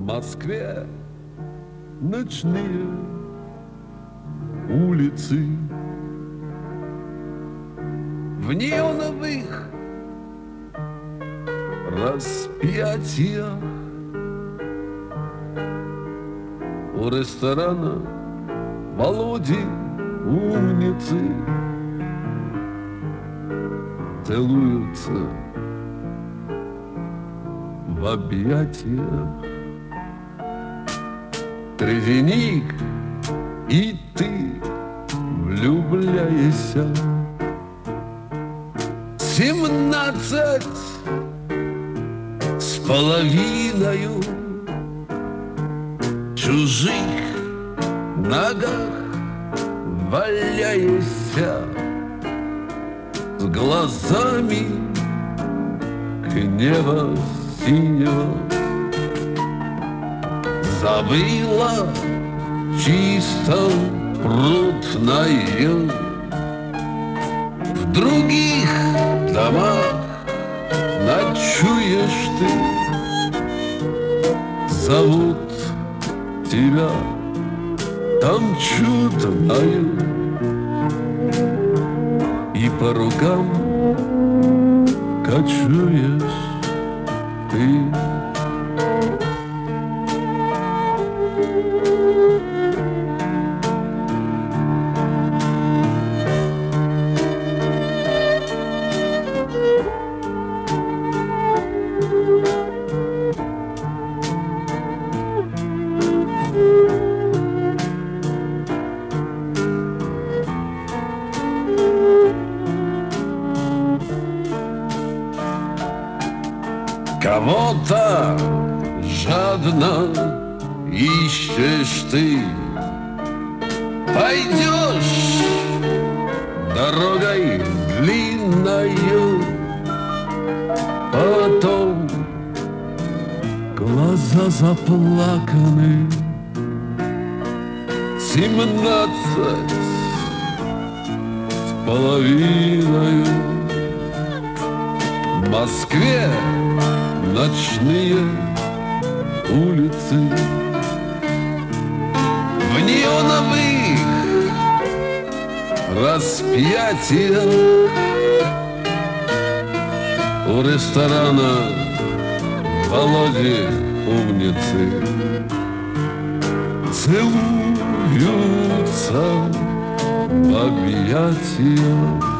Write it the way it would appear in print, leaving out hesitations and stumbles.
Москве ночные улицы. В неоновых распятиях у ресторана Володи умницы целуются в объятиях. Трезеник и ты влюбляешься. 17 с половиною чужих ногах валяешься, с глазами гнева синего. Забыла чисто прутную, в других домах ночуешь ты. Зовут тебя там чудною, и по рукам кочуешь ты. Кого-то жадно ищешь ты, пойдешь дорогой длинною, потом глаза заплаканы. 17 с половиною в Москве ночные улицы. В неоновых распятиях у ресторана Володи умницы целуются в объятиях.